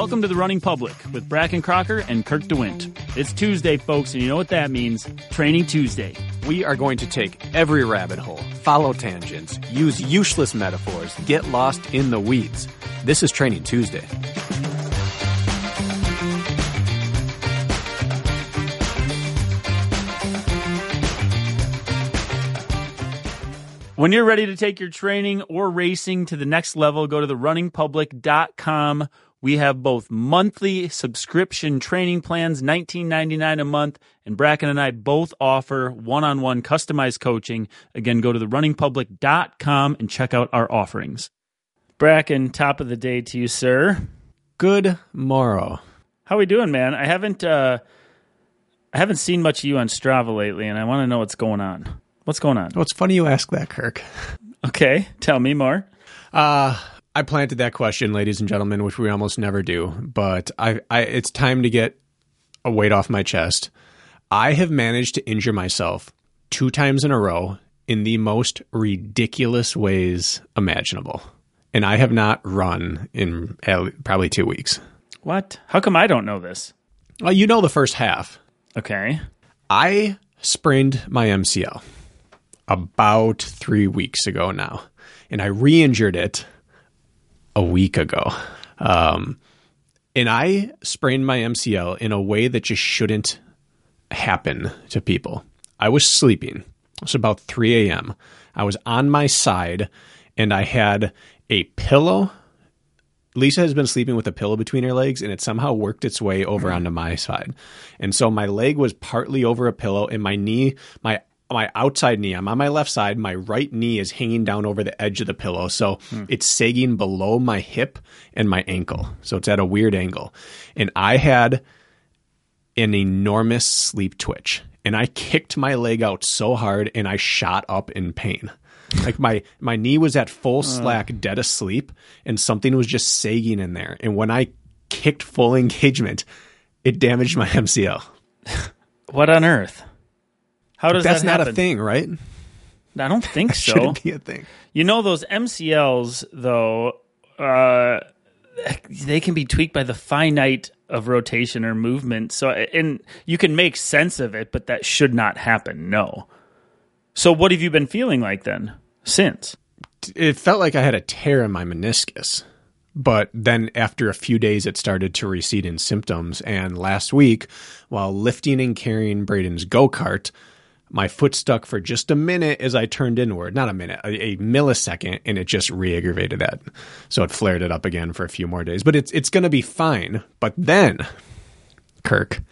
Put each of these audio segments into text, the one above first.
Welcome to The Running Public with Bracken Crocker and Kirk DeWint. It's Tuesday, folks, and you know what that means. Training Tuesday. We are going to take every rabbit hole, follow tangents, use useless metaphors, get lost in the weeds. This is Training Tuesday. When you're ready to take your training or racing to the next level, go to therunningpublic.com. We have both monthly subscription training plans, $19.99 a month, and Bracken and I both offer one-on-one customized coaching. Again, go to therunningpublic.com and check out our offerings. Bracken, top of the day to you, sir. Good morrow. How we doing, man? I haven't seen much of you on Strava lately, and I want to know what's going on. What's going on? Well, it's funny you ask that, Kirk. Okay, tell me more. I planted that question, ladies and gentlemen, which we almost never do, but it's time to get a weight off my chest. I have managed to injure myself 2 times in a row in the most ridiculous ways imaginable, and I have not run in probably 2 weeks. What? How come I don't know this? Well, you know the first half. Okay. I sprained my MCL about 3 weeks ago now, and I re-injured it a week ago. And I sprained my MCL in a way that just shouldn't happen to people. I was sleeping. It was about 3 a.m. I was on my side, and I had a pillow. Lisa has been sleeping with a pillow between her legs, and it somehow worked its way over onto my side. And so my leg was partly over a pillow, and my knee, my outside knee, I'm on my left side, my right knee is hanging down over the edge of the pillow. So it's sagging below my hip and my ankle. So it's at a weird angle. And I had an enormous sleep twitch, and I kicked my leg out so hard, and I shot up in pain. Like my knee was at full slack, dead asleep, and something was just sagging in there. And when I kicked full engagement, it damaged my MCL. What on earth? How does that happen? That's not a thing, right? I don't think so. Shouldn't be a thing. You know, those MCLs, though, they can be tweaked by the finite of rotation or movement. So, and you can make sense of it, but that should not happen. No. So what have you been feeling like then since? It felt like I had a tear in my meniscus, but then after a few days, it started to recede in symptoms. And last week, while lifting and carrying Braden's go-kart, my foot stuck for just a minute as I turned inward. Not a minute, a millisecond, and it just re-aggravated that. So it flared it up again for a few more days. But it's going to be fine. But then, Kirk,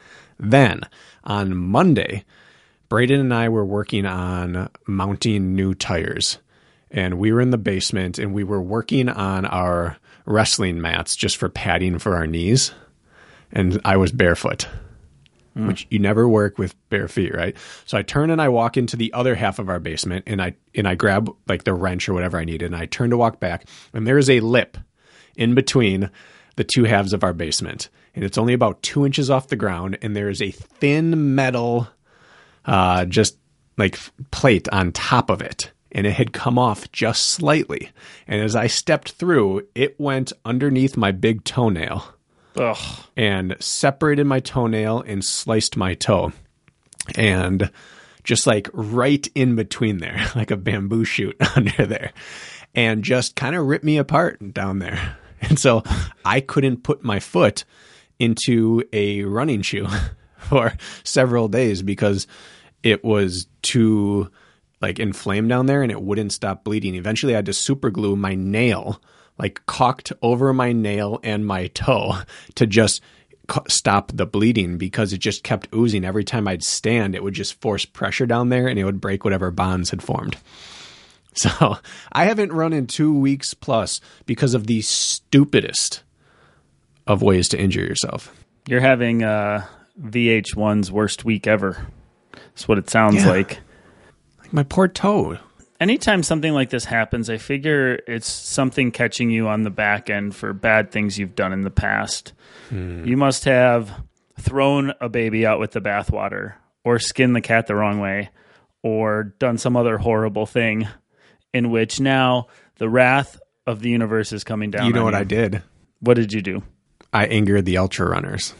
on Monday, Braden and I were working on mounting new tires. And we were in the basement, and we were working on our wrestling mats just for padding for our knees. And I was barefoot. Which you never work with bare feet, right? So I turn and I walk into the other half of our basement, and I grab like the wrench or whatever I needed, and I turn to walk back, and there is a lip in between the two halves of our basement, and it's only about 2 inches off the ground, and there is a thin metal, just like plate on top of it, and it had come off just slightly, and as I stepped through, it went underneath my big toenail. Ugh. And separated my toenail and sliced my toe. And just like right in between there, like a bamboo shoot under there. And just kind of ripped me apart down there. And so I couldn't put my foot into a running shoe for several days because it was too like inflamed down there and it wouldn't stop bleeding. Eventually I had to super glue my nail like caulked over my nail and my toe to just stop the bleeding because it just kept oozing. Every time I'd stand, it would just force pressure down there and it would break whatever bonds had formed. So I haven't run in 2 weeks plus because of the stupidest of ways to injure yourself. You're having VH1's worst week ever. That's what it sounds like. Like my poor toe. Anytime something like this happens, I figure it's something catching you on the back end for bad things you've done in the past. You must have thrown a baby out with the bathwater or skinned the cat the wrong way or done some other horrible thing in which now the wrath of the universe is coming down. You know what I did? What did you do? I angered the ultra runners.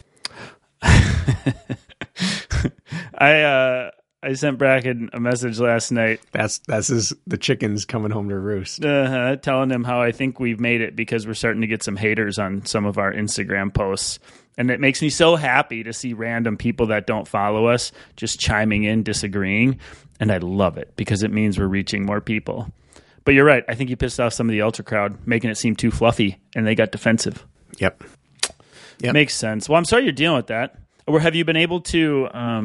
I sent Bracken a message last night. That's the chickens coming home to roost. Telling him how I think we've made it because we're starting to get some haters on some of our Instagram posts. And it makes me so happy to see random people that don't follow us just chiming in, disagreeing. And I love it because it means we're reaching more people. But you're right. I think you pissed off some of the ultra crowd, making it seem too fluffy, and they got defensive. Yep. Makes sense. Well, I'm sorry you're dealing with that. Or have you been able to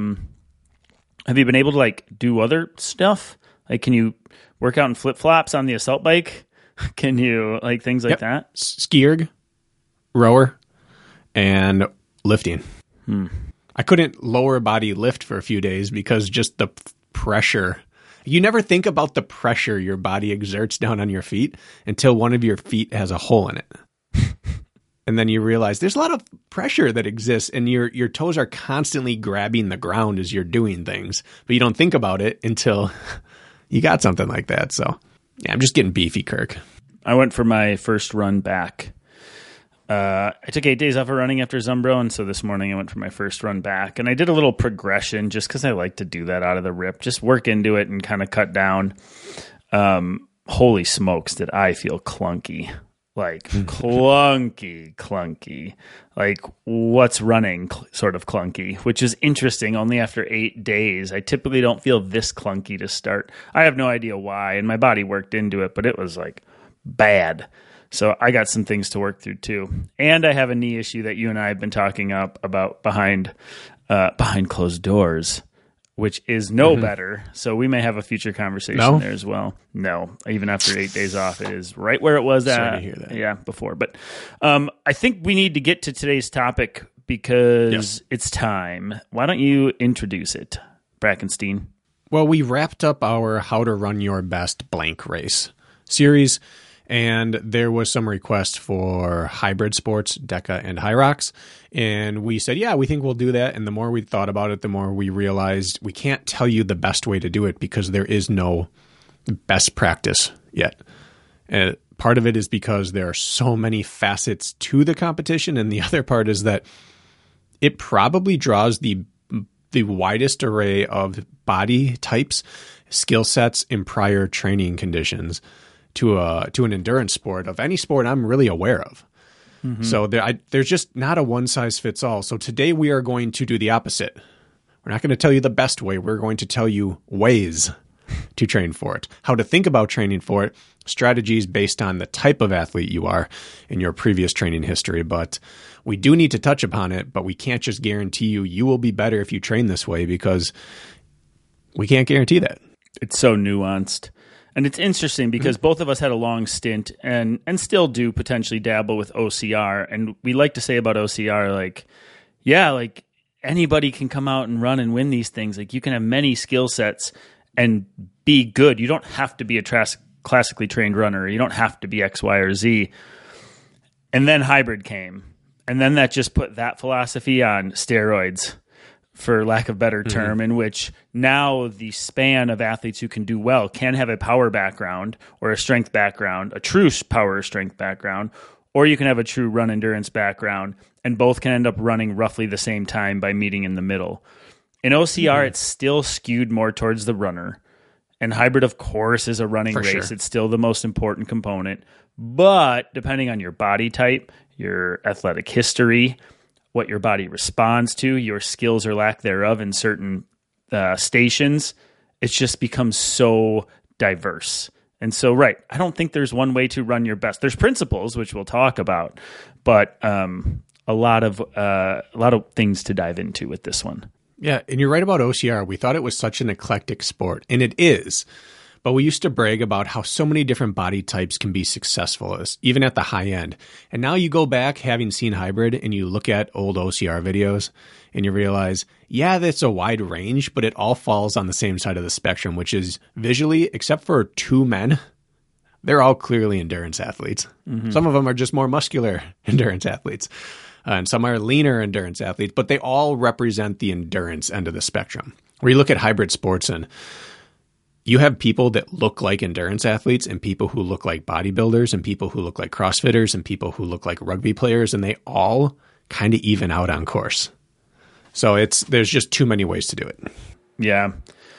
like do other stuff? Like, can you work out in flip flops on the assault bike? Can you like things like that? Ski erg, rower, and lifting. I couldn't lower body lift for a few days because just the pressure. You never think about the pressure your body exerts down on your feet until one of your feet has a hole in it. And then you realize there's a lot of pressure that exists, and your toes are constantly grabbing the ground as you're doing things, but you don't think about it until you got something like that. So, yeah, I'm just getting beefy, Kirk. I went for my first run back. I took 8 days off of running after Zumbro, and so this morning I went for my first run back. And I did a little progression just because I like to do that out of the rip, just work into it and kind of cut down. Holy smokes, did I feel clunky. Like clunky. Like what's running sort of clunky, which is interesting. Only after 8 days, I typically don't feel this clunky to start. I have no idea why, and my body worked into it, but it was like bad. So I got some things to work through too. And I have a knee issue that you and I have been talking about behind closed doors, which is no better. So we may have a future conversation there as well. No, even after 8 days off, it is right where it was Sorry to hear that. Yeah, before. But I think we need to get to today's topic because it's time. Why don't you introduce it, Brackenstein? Well, we wrapped up our How to Run Your Best Blank Race series, and there was some request for hybrid sports, DECA and Hyrox. And we said, yeah, we think we'll do that. And the more we thought about it, the more we realized we can't tell you the best way to do it because there is no best practice yet. And part of it is because there are so many facets to the competition. And the other part is that it probably draws the widest array of body types, skill sets, and prior training conditions to an endurance sport of any sport I'm really aware of. So there's just not a one size fits all. So today we are going to do the opposite. We're not going to tell you the best way. We're going to tell you ways to train for it, how to think about training for it, strategies based on the type of athlete you are in your previous training history. But we do need to touch upon it, but we can't just guarantee you will be better if you train this way because we can't guarantee that. It's so nuanced. And it's interesting because both of us had a long stint and still do potentially dabble with OCR. And we like to say about OCR, like anybody can come out and run and win these things. Like you can have many skill sets and be good. You don't have to be a classically trained runner. You don't have to be X, Y, or Z. And then hybrid came. And then that just put that philosophy on steroids, for lack of a better term, in which now the span of athletes who can do well can have a power background or a strength background, a true power or strength background, or you can have a true run endurance background, and both can end up running roughly the same time by meeting in the middle. In OCR, it's still skewed more towards the runner, and hybrid, of course, is a running race. Sure. It's still the most important component, but depending on your body type, your athletic history, what your body responds to, your skills or lack thereof in certain stations, it's just becomes so diverse. And so, right, I don't think there's one way to run your best. There's principles, which we'll talk about, but a lot of things to dive into with this one. Yeah, and you're right about OCR. We thought it was such an eclectic sport, and it is. But we used to brag about how so many different body types can be successful, even at the high end. And now you go back, having seen hybrid, and you look at old OCR videos, and you realize, yeah, that's a wide range, but it all falls on the same side of the spectrum, which is visually, except for two men, they're all clearly endurance athletes. Some of them are just more muscular endurance athletes, and some are leaner endurance athletes, but they all represent the endurance end of the spectrum. Where you look at hybrid sports, and You have people that look like endurance athletes and people who look like bodybuilders and people who look like CrossFitters and people who look like rugby players, and they all kind of even out on course. So there's just too many ways to do it. Yeah.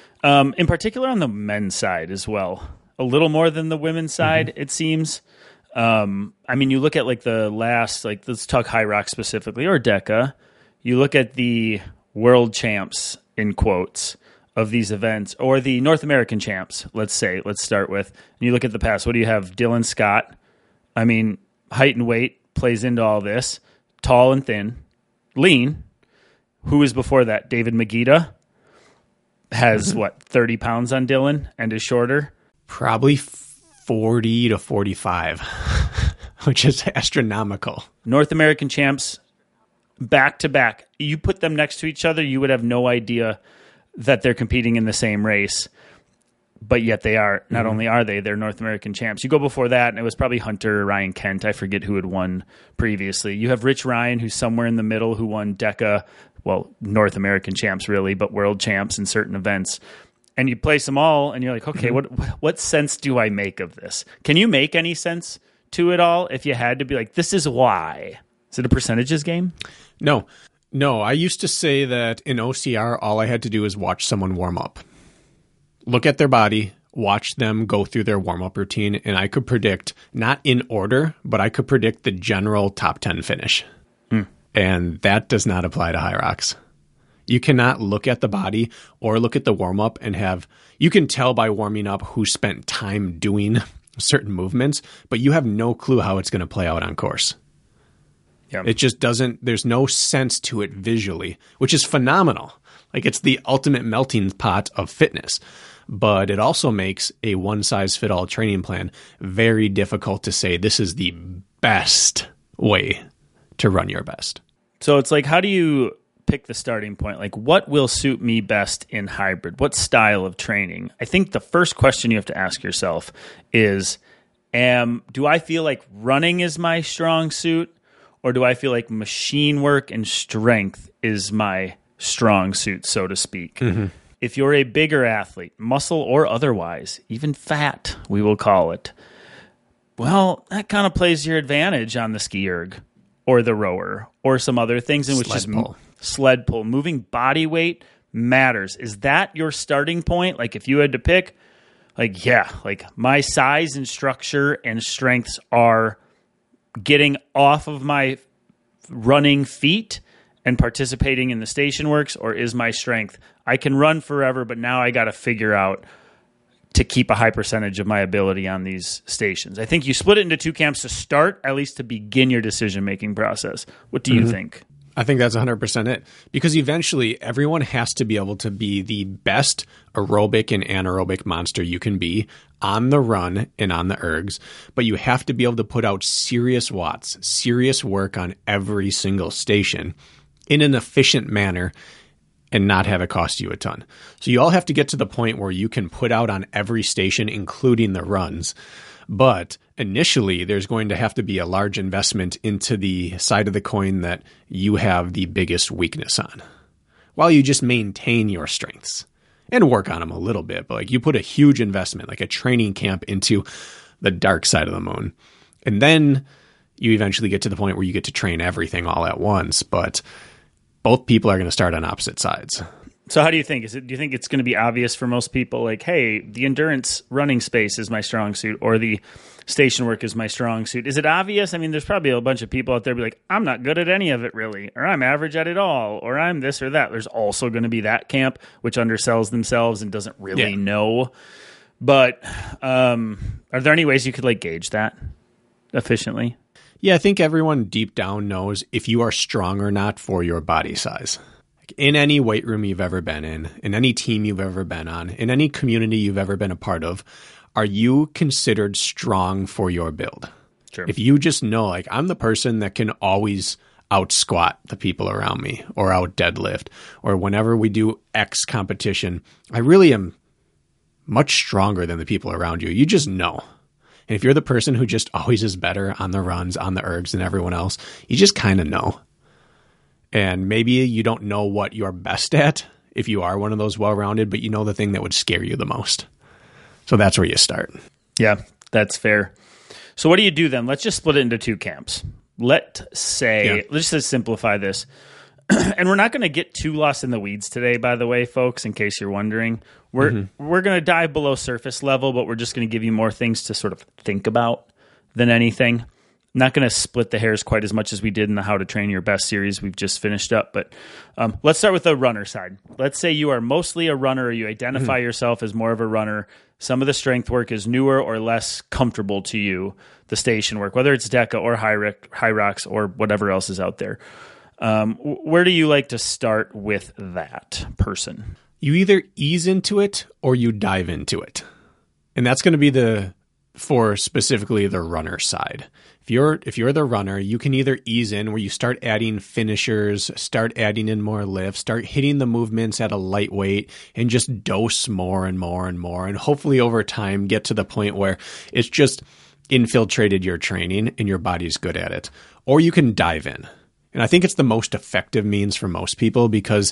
In particular on the men's side as well. A little more than the women's side, it seems. I mean, you look at like the last, like let's talk High Rock specifically, or DECA. You look at the world champs, in quotes, of these events, or the North American champs, let's start with. And you look at the past, what do you have? Dylan Scott. I mean, height and weight plays into all this. Tall and thin. Lean. Who was before that? David Magida has, 30 pounds on Dylan and is shorter? Probably 40 to 45, which is astronomical. North American champs, back to back. You put them next to each other, you would have no idea that they're competing in the same race, but yet they are. Not only are they're North American champs. You go before that, and it was probably Hunter or Ryan Kent. I forget who had won previously. You have Rich Ryan, who's somewhere in the middle, who won DECA, well, North American champs really, but world champs in certain events. And you place them all, and you're like, okay, what sense do I make of this? Can you make any sense to it all if you had to be like, this is why? Is it a percentages game? No, I used to say that in OCR, all I had to do is watch someone warm up. Look at their body, watch them go through their warm-up routine, and I could predict, not in order, but I could predict the general top 10 finish. And that does not apply to High Rocks. You cannot look at the body or look at the warm-up and you can tell by warming up who spent time doing certain movements, but you have no clue how it's going to play out on course. Yeah. It just doesn't, there's no sense to it visually, which is phenomenal. Like it's the ultimate melting pot of fitness, but it also makes a one-size-fit-all training plan very difficult to say this is the best way to run your best. So it's like, how do you pick the starting point? Like, what will suit me best in hybrid? What style of training? I think the first question you have to ask yourself is, do I feel like running is my strong suit, or do I feel like machine work and strength is my strong suit, so to speak? Mm-hmm. If you're a bigger athlete, muscle or otherwise, even fat, we will call it, well, that kind of plays your advantage on the ski erg or the rower or some other things, in which is sled pull. Moving body weight matters. Is that your starting point? Like if you had to pick, like, yeah, like my size and structure and strengths are getting off of my running feet and participating in the station works, or is my strength, I can run forever, but now I got to figure out to keep a high percentage of my ability on these stations. I think you split it into two camps to start, at least to begin your decision-making process. What do you think? I think that's 100% it. Because eventually everyone has to be able to be the best aerobic and anaerobic monster you can be on the run and on the ergs. But you have to be able to put out serious watts, serious work on every single station in an efficient manner and not have it cost you a ton. So you all have to get to the point where you can put out on every station, including the runs. But initially, there's going to have to be a large investment into the side of the coin that you have the biggest weakness on, while you just maintain your strengths and work on them a little bit. But like you put a huge investment, like a training camp, into the dark side of the moon. And then you eventually get to the point where you get to train everything all at once. But both people are going to start on opposite sides. So how do you think? Do you think it's going to be obvious for most people, like, hey, the endurance running space is my strong suit, or the station work is my strong suit? Is it obvious? I mean, there's probably a bunch of people out there be like, I'm not good at any of it really, or I'm average at it all, or I'm this or that. There's also going to be that camp which undersells themselves and doesn't really know. But are there any ways you could like gauge that efficiently? Yeah, I think everyone deep down knows if you are strong or not for your body size. In any weight room you've ever been in any team you've ever been on, in any community you've ever been a part of, are you considered strong for your build? Sure. If you just know, like, I'm the person that can always out squat the people around me or out deadlift, or whenever we do X competition, I really am much stronger than the people around you. You just know. And if you're the person who just always is better on the runs, on the ergs than everyone else, you just kind of know. And maybe you don't know what you're best at if you are one of those well-rounded, but you know the thing that would scare you the most. So that's where you start. Yeah, that's fair. So what do you do then? Let's just split it into two camps. Let's just simplify this. And we're not going to get too lost in the weeds today, by the way, folks, in case you're wondering. We're going to dive below surface level, but we're just going to give you more things to sort of think about than anything. Not going to split the hairs quite as much as we did in the How to Train Your Best series we've just finished up. But let's start with the runner side. Let's say you are mostly a runner, or you identify yourself as more of a runner. Some of the strength work is newer or less comfortable to you, the station work, whether it's DECA or Hyrox or whatever else is out there. Where do you like to start with that person? You either ease into it or you dive into it. And that's going to be for specifically the runner side. If you're the runner, you can either ease in where you start adding finishers, start adding in more lift, start hitting the movements at a lightweight and just dose more and more and more. And hopefully over time get to the point where it's just infiltrated your training and your body's good at it. Or you can dive in. And I think it's the most effective means for most people because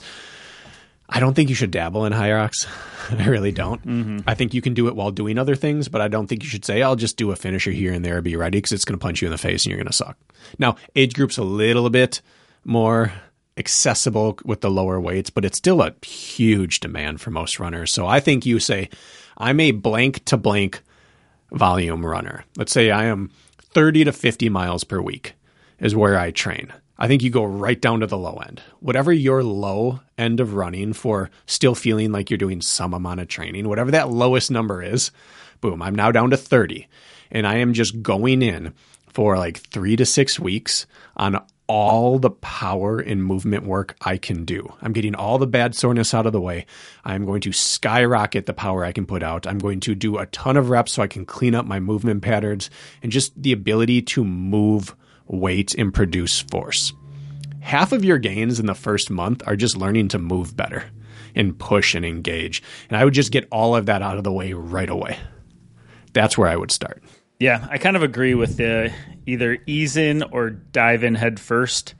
I don't think you should dabble in Hyrox. I really don't. I think you can do it while doing other things, but I don't think you should say, I'll just do a finisher here and there, be ready, because it's going to punch you in the face and you're going to suck. Now, age group's a little bit more accessible with the lower weights, but it's still a huge demand for most runners. So I think you say, I'm a blank to blank volume runner. Let's say I am 30 to 50 miles per week is where I train. I think you go right down to the low end. Whatever your low end of running for still feeling like you're doing some amount of training, whatever that lowest number is, boom, I'm now down to 30. And I am just going in for like 3 to 6 weeks on all the power and movement work I can do. I'm getting all the bad soreness out of the way. I'm going to skyrocket the power I can put out. I'm going to do a ton of reps so I can clean up my movement patterns and just the ability to move weight and produce force. Half of your gains in the first month are just learning to move better and push and engage. And I would just get all of that out of the way right away. That's where I would start. Yeah, I kind of agree with the either ease in or dive in head first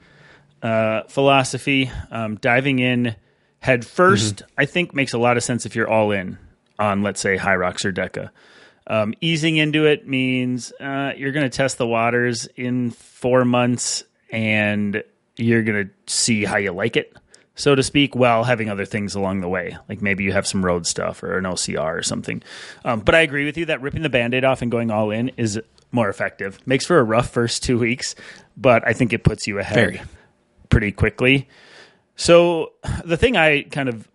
philosophy. Diving in head first, I think, makes a lot of sense if you're all in on, let's say, Hyrox or DECA. Easing into it means you're going to test the waters in 4 months and you're going to see how you like it, so to speak, while having other things along the way. Like maybe you have some road stuff or an OCR or something. But I agree with you that ripping the Band-Aid off and going all in is more effective. Makes for a rough first 2 weeks, but I think it puts you ahead pretty quickly. So the thing I kind of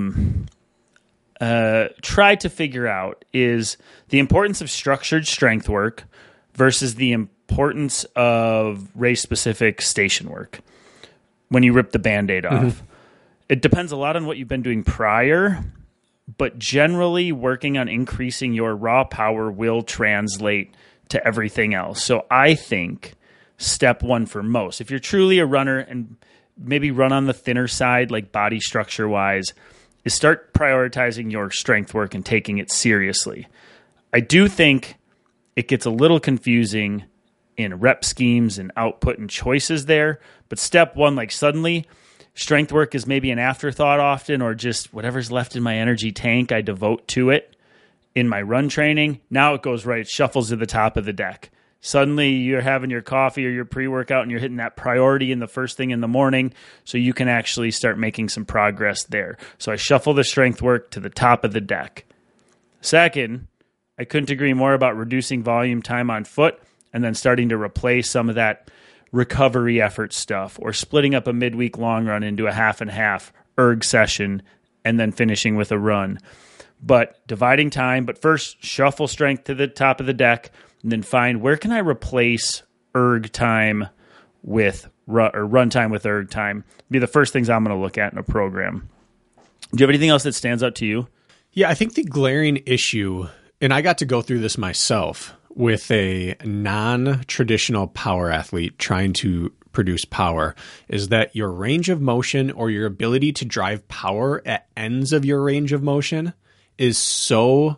try to figure out is the importance of structured strength work versus the importance of race-specific station work when you rip the Band-Aid off. It depends a lot on what you've been doing prior, but generally working on increasing your raw power will translate to everything else. So I think step one for most, if you're truly a runner and maybe run on the thinner side, like body structure-wise, is start prioritizing your strength work and taking it seriously. I do think it gets a little confusing in rep schemes and output and choices there, but step one, like suddenly strength work is maybe an afterthought often, or just whatever's left in my energy tank, I devote to it in my run training. Now it goes right, it shuffles to the top of the deck. Suddenly you're having your coffee or your pre-workout and you're hitting that priority in the first thing in the morning, so you can actually start making some progress there. So I shuffle the strength work to the top of the deck. Second, I couldn't agree more about reducing volume time on foot and then starting to replace some of that recovery effort stuff, or splitting up a midweek long run into a half and half erg session and then finishing with a run. But dividing time, but first shuffle strength to the top of the deck, and then find where can I replace erg time with run time with erg time. Be the first things I'm going to look at in a program. Do you have anything else that stands out to you? Yeah, I think the glaring issue, and I got to go through this myself with a non-traditional power athlete trying to produce power, is that your range of motion or your ability to drive power at ends of your range of motion is so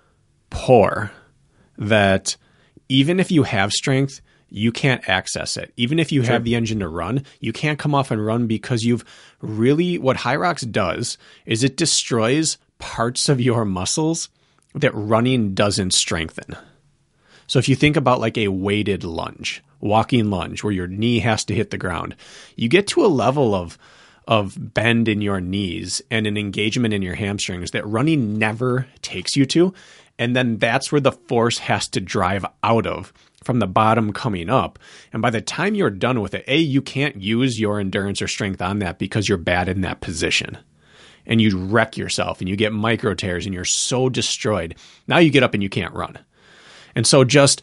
poor that even if you have strength, you can't access it. Even if you have the engine to run, you can't come off and run because you've really, what Hyrox does is it destroys parts of your muscles that running doesn't strengthen. So if you think about like a weighted lunge, walking lunge, where your knee has to hit the ground, you get to a level of bend in your knees and an engagement in your hamstrings that running never takes you to. And then that's where the force has to drive out of, from the bottom coming up. And by the time you're done with it, you can't use your endurance or strength on that because you're bad in that position. And you wreck yourself and you get micro tears and you're so destroyed. Now you get up and you can't run. And so just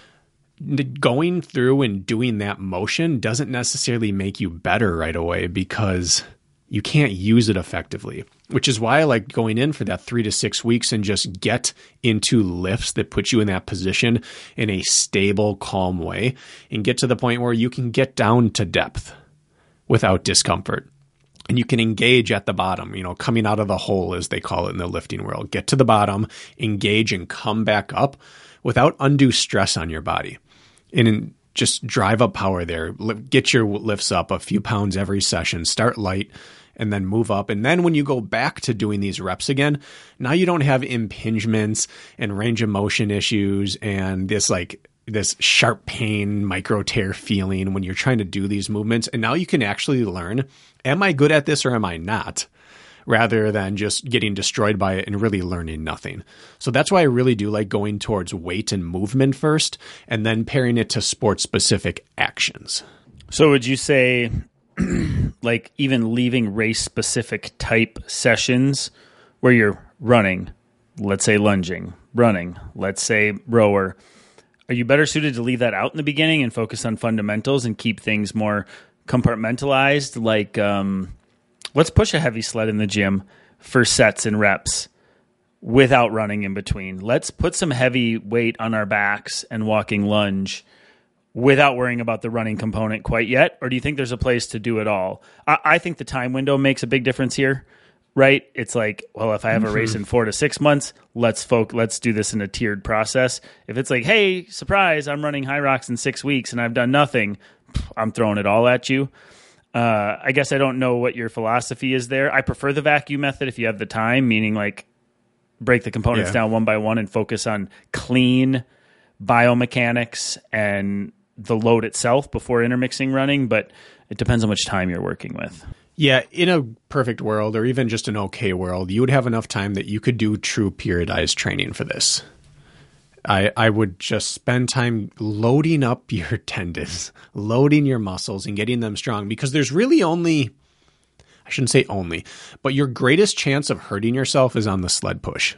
going through and doing that motion doesn't necessarily make you better right away because you can't use it effectively, which is why I like going in for that 3 to 6 weeks and just get into lifts that put you in that position in a stable, calm way and get to the point where you can get down to depth without discomfort. And you can engage at the bottom, coming out of the hole, as they call it in the lifting world. Get to the bottom, engage, and come back up without undue stress on your body. And just drive up power there. Get your lifts up a few pounds every session. Start light and then move up. And then when you go back to doing these reps again, now you don't have impingements and range of motion issues and this sharp pain, micro tear feeling when you're trying to do these movements. And now you can actually learn, am I good at this or am I not? Rather than just getting destroyed by it and really learning nothing. So that's why I really do like going towards weight and movement first and then pairing it to sport-specific actions. So would you say like even leaving race-specific type sessions where you're running, let's say lunging, running, let's say rower, are you better suited to leave that out in the beginning and focus on fundamentals and keep things more compartmentalized? Like, let's push a heavy sled in the gym for sets and reps without running in between. Let's put some heavy weight on our backs and walking lunge without worrying about the running component quite yet? Or do you think there's a place to do it all? I think the time window makes a big difference here, right? It's like, well, if I have a race in 4 to 6 months, let's do this in a tiered process. If it's like, hey, surprise, I'm running High Rocks in 6 weeks and I've done nothing, I'm throwing it all at you. I guess I don't know what your philosophy is there. I prefer the vacuum method if you have the time, meaning like break the components down one by one and focus on clean biomechanics and the load itself before intermixing running, but it depends how much time you're working with. Yeah, in a perfect world or even just an okay world, you would have enough time that you could do true periodized training for this. I would just spend time loading up your tendons, loading your muscles and getting them strong because there's really only, I shouldn't say only, but your greatest chance of hurting yourself is on the sled push.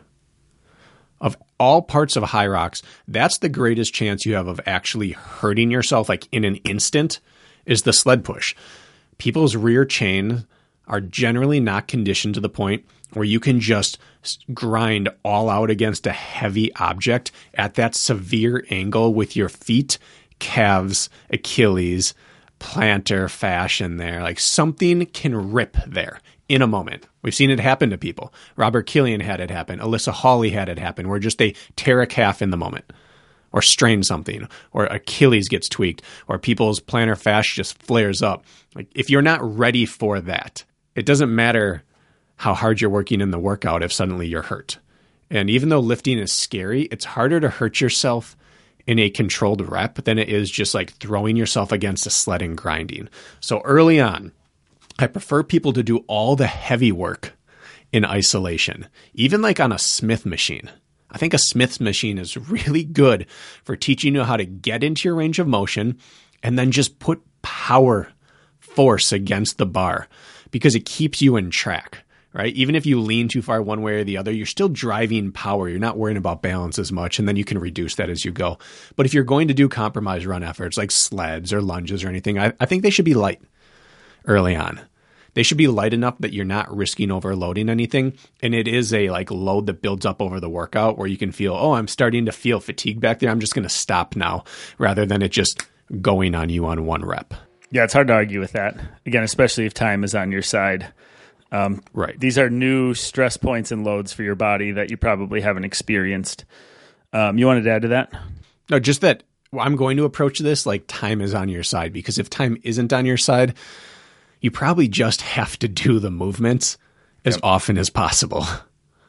Of all parts of High Rocks, that's the greatest chance you have of actually hurting yourself like in an instant is the sled push. People's rear chain are generally not conditioned to the point where you can just grind all out against a heavy object at that severe angle with your feet, calves, Achilles, plantar fascia in there. Like something can rip there in a moment. We've seen it happen to people. Robert Killian had it happen. Alyssa Hawley had it happen where just they tear a calf in the moment or strain something or Achilles gets tweaked or people's plantar fascia just flares up. Like if you're not ready for that, it doesn't matter how hard you're working in the workout if suddenly you're hurt. And even though lifting is scary, it's harder to hurt yourself in a controlled rep than it is just like throwing yourself against a sled and grinding. So early on, I prefer people to do all the heavy work in isolation, even like on a Smith machine. I think a Smith machine is really good for teaching you how to get into your range of motion and then just put power force against the bar because it keeps you in track, right? Even if you lean too far one way or the other, you're still driving power. You're not worrying about balance as much, and then you can reduce that as you go. But if you're going to do compromise run efforts like sleds or lunges or anything, I think they should be light early on. They should be light enough that you're not risking overloading anything. And it is a like load that builds up over the workout where you can feel, oh, I'm starting to feel fatigue back there. I'm just going to stop now rather than it just going on you on one rep. Yeah, it's hard to argue with that. Again, especially if time is on your side. Right. These are new stress points and loads for your body that you probably haven't experienced. You wanted to add to that? No, just that I'm going to approach this like time is on your side, because if time isn't on your side, you probably just have to do the movements as often as possible.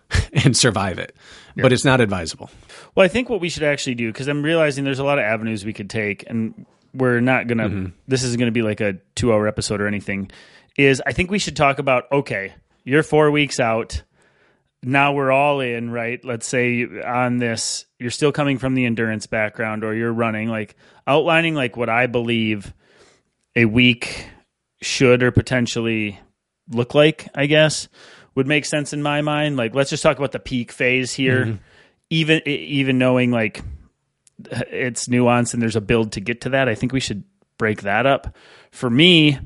and survive it. But it's not advisable. Well, I think what we should actually do, because I'm realizing there's a lot of avenues we could take, and we're not going to, this isn't going to be like a 2-hour episode or anything, is I think we should talk about, okay, you're 4 weeks out. Now we're all in, right? Let's say on this, you're still coming from the endurance background or you're running, like outlining like what I believe a week should or potentially look like, I guess, would make sense in my mind. Like, let's just talk about the peak phase here, even knowing like it's nuanced and there's a build to get to that. I think we should break that up. For me,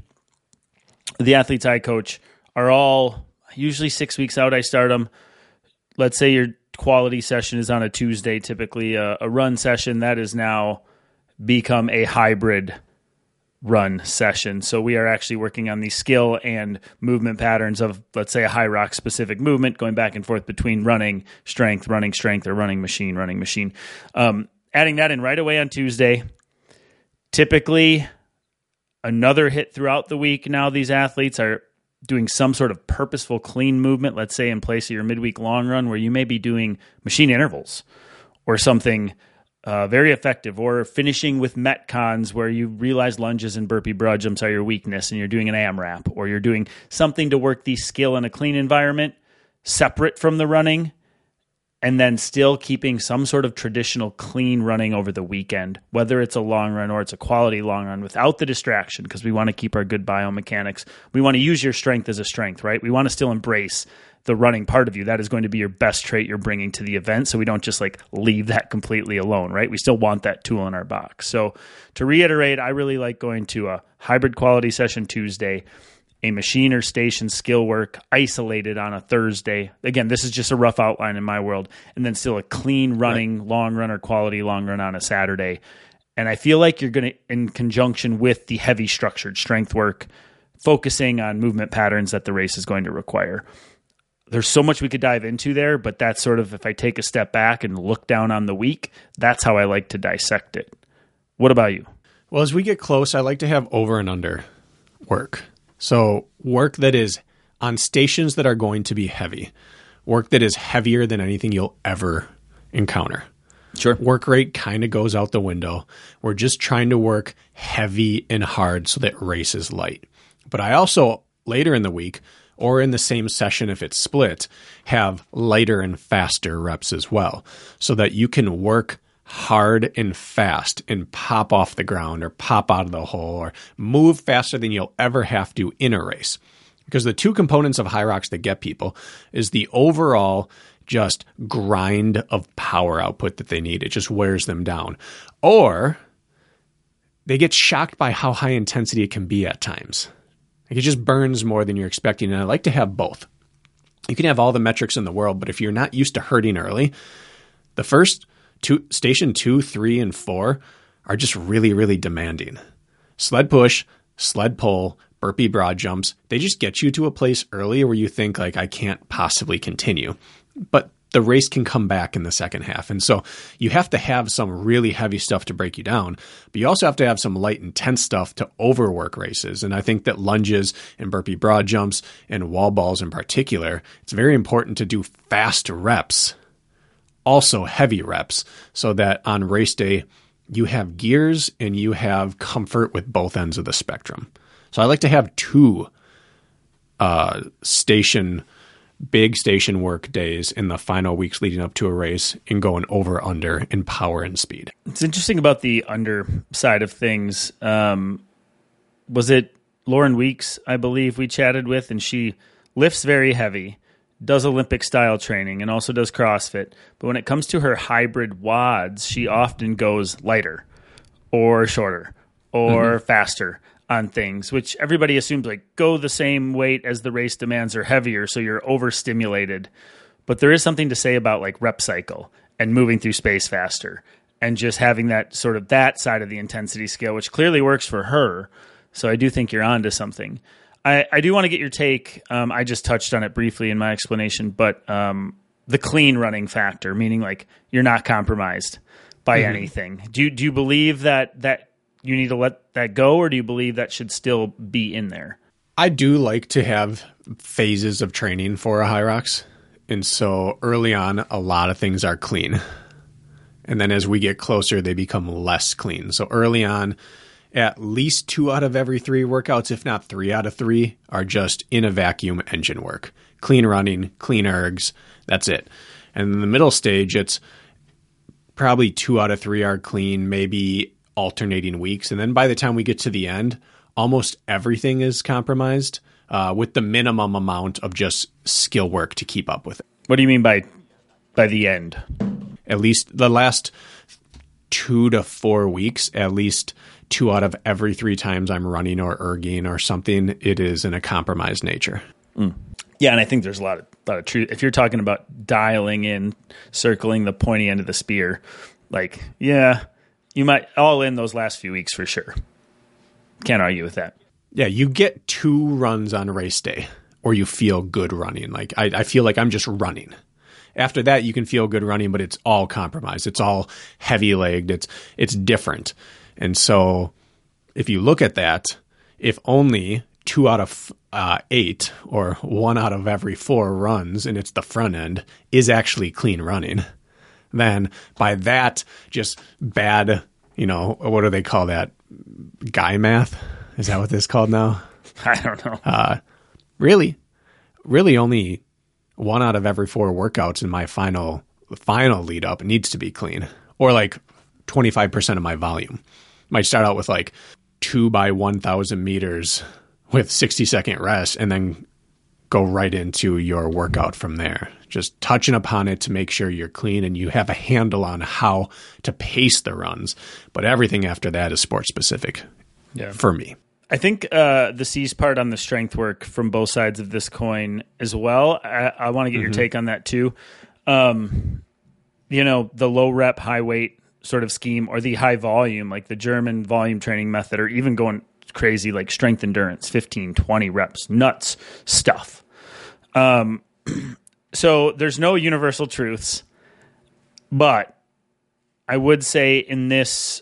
the athletes I coach are all usually 6 weeks out. I start them. Let's say your quality session is on a Tuesday, typically a run session that has now become a hybrid run session. So we are actually working on the skill and movement patterns of, let's say, a high rock specific movement, going back and forth between running strength, or running machine. Adding that in right away on Tuesday. Typically, another hit throughout the week. Now these athletes are doing some sort of purposeful clean movement, let's say in place of your midweek long run, where you may be doing machine intervals or something very effective, or finishing with Metcons where you realize lunges and burpee broad jumps are your weakness and you're doing an AMRAP, or you're doing something to work the skill in a clean environment separate from the running, and then still keeping some sort of traditional clean running over the weekend, whether it's a long run or it's a quality long run, without the distraction, because we want to keep our good biomechanics. We want to use your strength as a strength, right? We want to still embrace the running part of you. That is going to be your best trait you're bringing to the event, so we don't just like leave that completely alone, right? We still want that tool in our box. So to reiterate, I really like going to a hybrid quality session Tuesday, a machine or station skill work isolated on a Thursday. Again, this is just a rough outline in my world. And then still a clean running long run or quality long run on a Saturday. And I feel like you're going to, in conjunction with the heavy structured strength work, focusing on movement patterns that the race is going to require. There's so much we could dive into there, but that's sort of, if I take a step back and look down on the week, that's how I like to dissect it. What about you? Well, as we get close, I like to have over and under work. So work that is on stations that are going to be heavy, work that is heavier than anything you'll ever encounter. Sure. Work rate kind of goes out the window. We're just trying to work heavy and hard so that race is light. But I also, later in the week, or in the same session if it's split, have lighter and faster reps as well, so that you can work hard and fast and pop off the ground or pop out of the hole or move faster than you'll ever have to in a race. Because the two components of high rocks that get people is the overall just grind of power output that they need. It just wears them down. Or they get shocked by how high intensity it can be at times. Like, it just burns more than you're expecting. And I like to have both. You can have all the metrics in the world, but if you're not used to hurting early, the first station 2, 3, and 4 are just really, really demanding. Sled push, sled pull, burpee broad jumps, they just get you to a place early where you think like, I can't possibly continue. But the race can come back in the second half. And so you have to have some really heavy stuff to break you down, but you also have to have some light, intense stuff to overwork races. And I think that lunges and burpee broad jumps and wall balls in particular, it's very important to do fast reps, also heavy reps, so that on race day, you have gears and you have comfort with both ends of the spectrum. So I like to have two big station work days in the final weeks leading up to a race and going over under in power and speed. It's interesting about the under side of things. Was it Lauren Weeks, I believe, we chatted with, and she lifts very heavy, does Olympic style training, and also does CrossFit. But when it comes to her hybrid WODs, she often goes lighter or shorter or faster on things, which everybody assumes like go the same weight as the race demands or heavier, so you're overstimulated. But there is something to say about like rep cycle and moving through space faster and just having that sort of that side of the intensity scale, which clearly works for her. So I do think you're onto something. I do want to get your take. I just touched on it briefly in my explanation, but the clean running factor, meaning like you're not compromised by anything. Do you believe that you need to let that go, or do you believe that should still be in there? I do like to have phases of training for a high rocks. And so early on, a lot of things are clean. And then as we get closer, they become less clean. So early on, at least 2 out of every 3 workouts, if not 3 out of 3, are just in a vacuum engine work. Clean running, clean ergs, that's it. And in the middle stage, it's probably 2 out of 3 are clean, maybe alternating weeks. And then by the time we get to the end, almost everything is compromised with the minimum amount of just skill work to keep up with it. What do you mean by the end? At least the last 2 to 4 weeks, at least 2 out of every 3 times I'm running or erging or something, it is in a compromised nature. Yeah, and I think there's a lot of truth. If you're talking about dialing in, circling the pointy end of the spear, like, yeah, you might all in those last few weeks for sure. Can't argue with that. Yeah, you get 2 runs on race day, or you feel good running. Like I feel like I'm just running. After that, you can feel good running, but it's all compromised. It's all heavy-legged. It's different. And so if you look at that, if only 2 out of 8 or 1 out of every 4 runs, and it's the front end, is actually clean running, then by that just bad, what do they call that? Guy math? Is that what this is called now? I don't know. Really only 1 out of every 4 workouts in my final lead up needs to be clean, or like 25% of my volume. Might start out with like 2 by 1,000 meters with 60-second rest, and then go right into your workout from there. Just touching upon it to make sure you're clean and you have a handle on how to pace the runs. But everything after that is sport specific for me. I think the C's part on the strength work from both sides of this coin as well. I want to get your take on that too. The low rep, high weight sort of scheme, or the high volume, like the German volume training method, or even going crazy like strength endurance, 15, 20 reps, nuts stuff. So there's no universal truths, but I would say in this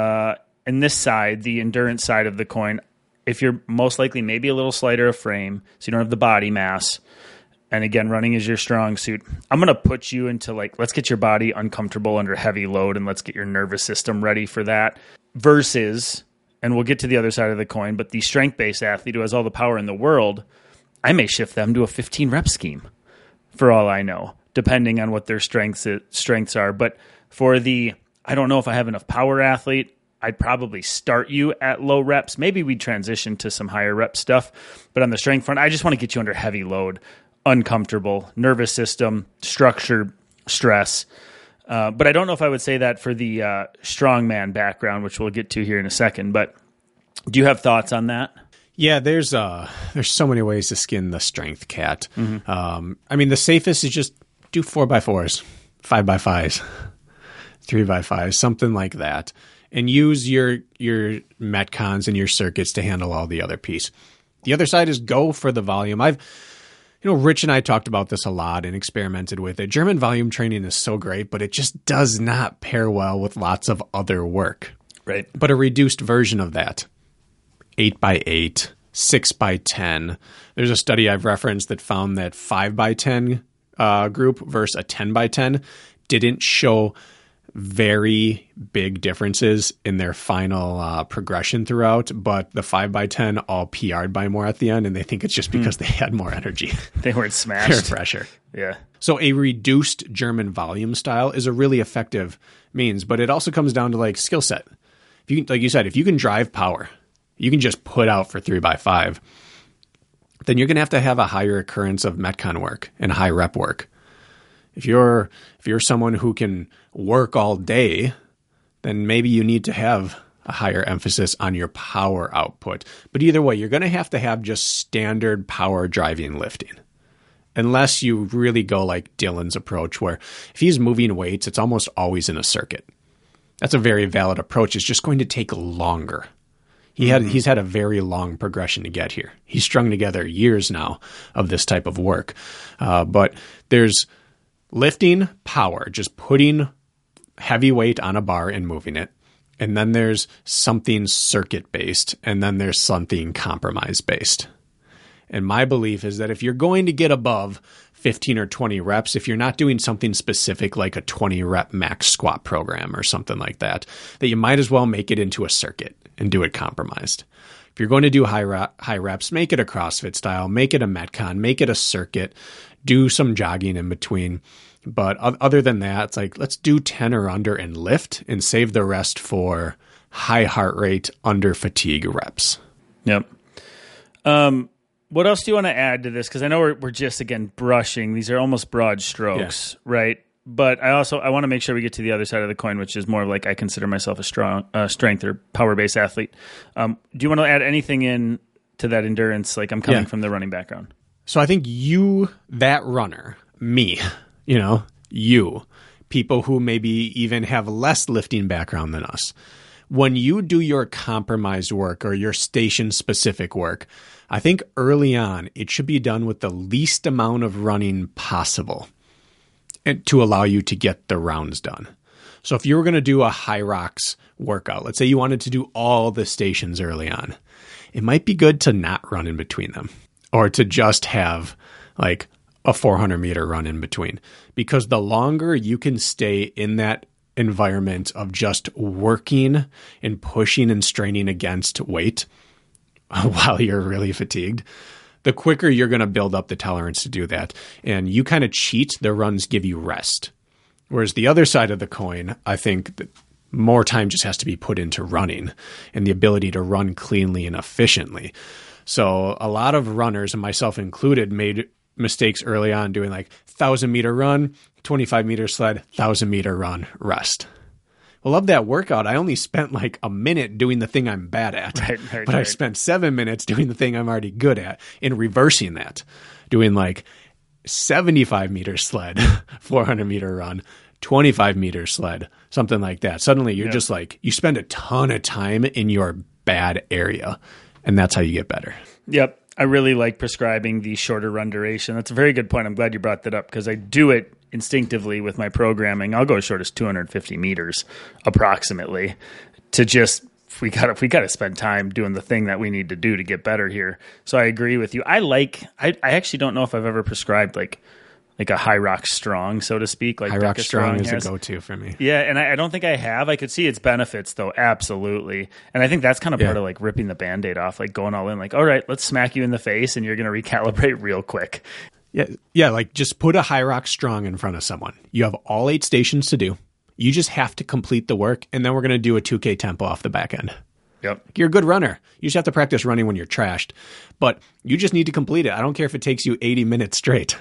side, the endurance side of the coin, if you're most likely maybe a little slighter of frame, so you don't have the body mass, and again, running is your strong suit, I'm going to put you into like, let's get your body uncomfortable under heavy load and let's get your nervous system ready for that, versus, and we'll get to the other side of the coin, but the strength-based athlete who has all the power in the world, I may shift them to a 15-rep scheme for all I know, depending on what their strengths are. But for the, I don't know if I have enough power athlete, I'd probably start you at low reps. Maybe we'd transition to some higher rep stuff. But on the strength front, I just want to get you under heavy load, uncomfortable, nervous system, structure, stress. But I don't know if I would say that for the strongman background, which we'll get to here in a second. But do you have thoughts on that? Yeah, there's so many ways to skin the strength cat. The safest is just do 4x4s, 5x5s, 3x5s, something like that, and use your Metcons and your circuits to handle all the other piece. The other side is go for the volume. Rich and I talked about this a lot and experimented with it. German volume training is so great, but it just does not pair well with lots of other work. Right. But a reduced version of that, 8x8, 6x10. There's a study I've referenced that found that 5x10 group versus a 10x10 didn't show very big differences in their final progression throughout, but the 5x10 all PR'd by more at the end, and they think it's just because they had more energy. They weren't smashed. Peer pressure. Yeah. So a reduced German volume style is a really effective means, but it also comes down to like skill set. If you, like you said, if you can drive power, you can just put out for 3x5, then you're going to have a higher occurrence of Metcon work and high rep work. If you're someone who can work all day, then maybe you need to have a higher emphasis on your power output. But either way, you're going to have just standard power driving lifting. Unless you really go like Dylan's approach, where if he's moving weights, it's almost always in a circuit. That's a very valid approach. It's just going to take longer. He's had a very long progression to get here. He's strung together years now of this type of work. But there's lifting power, just putting heavy weight on a bar and moving it. And then there's something circuit-based, and then there's something compromise-based. And my belief is that if you're going to get above 15 or 20 reps if you're not doing something specific like a 20 rep max squat program or something like that, that you might as well make it into a circuit and do it compromised. If you're going to do high reps, make it a CrossFit style, make it a Metcon, make it a circuit, do some jogging in between. But other than that, it's like, let's do 10 or under and lift and save the rest for high heart rate under fatigue reps. Yep. What else do you want to add to this? Because I know we're just, again, brushing. These are almost broad strokes, right? But I want to make sure we get to the other side of the coin, which is more like I consider myself a strong strength or power-based athlete. Do you want to add anything in to that endurance? Like I'm coming from the running background. So I think you, that runner, me, you, people who maybe even have less lifting background than us, when you do your compromised work or your station-specific work, I think early on it should be done with the least amount of running possible and to allow you to get the rounds done. So if you were going to do a Hyrox workout, let's say you wanted to do all the stations early on, it might be good to not run in between them or to just have like a 400-meter run in between, because the longer you can stay in that environment of just working and pushing and straining against weight while you're really fatigued, the quicker you're going to build up the tolerance to do that. And you kind of cheat, the runs give you rest. Whereas the other side of the coin, I think that more time just has to be put into running and the ability to run cleanly and efficiently. So a lot of runners, and myself included, made mistakes early on doing like 1,000-meter run, 25-meter sled, 1,000-meter run, rest. Well, of that workout, I only spent like a minute doing the thing I'm bad at. Right. I spent 7 minutes doing the thing I'm already good at and reversing that, doing like 75-meter sled, 400-meter run, 25-meter sled, something like that. Suddenly you're just like, you spend a ton of time in your bad area, and that's how you get better. Yep. I really like prescribing the shorter run duration. That's a very good point. I'm glad you brought that up because I do it instinctively with my programming. I'll go as short as 250 meters approximately to just, we got to spend time doing the thing that we need to do to get better here. So I agree with you. I actually don't know if I've ever prescribed like a Hyrox Strong, so to speak. Like Hyrox Strong is a go-to for me. Yeah, and I don't think I have. I could see its benefits, though, absolutely. And I think that's kind of part of like ripping the Band-Aid off, like going all in, like, all right, let's smack you in the face, and you're going to recalibrate real quick. Yeah, like just put a Hyrox Strong in front of someone. You have all 8 stations to do. You just have to complete the work, and then we're going to do a 2K tempo off the back end. Yep. You're a good runner. You just have to practice running when you're trashed. But you just need to complete it. I don't care if it takes you 80 minutes straight.